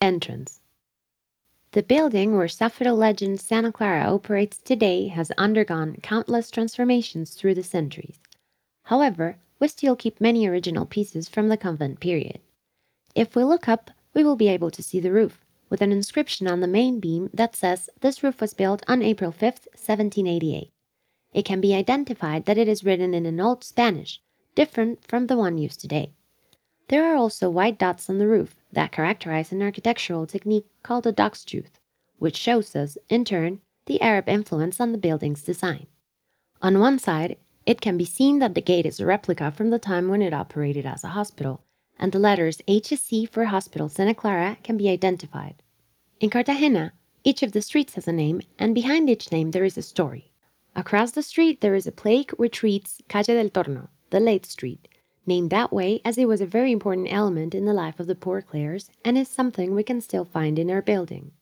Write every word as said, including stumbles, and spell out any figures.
entrance. The building where Safiro legend Santa Clara operates today has undergone countless transformations through the centuries. However, we still keep many original pieces from the convent period. If we look up, we will be able to see the roof, with an inscription on the main beam that says this roof was built on April fifth, seventeen eighty-eight. It can be identified that it is written in an Old Spanish, different from the one used today. There are also white dots on the roof that characterize an architectural technique called a dagstuth, which shows us, in turn, the Arab influence on the building's design. On one side, it can be seen that the gate is a replica from the time when it operated as a hospital, and the letters H S C for Hospital Santa Clara can be identified. In Cartagena, each of the streets has a name, and behind each name there is a story. Across the street there is a plaque which reads Calle del Torno, the Late Street, named that way as it was a very important element in the life of the poor clerks and is something we can still find in our building.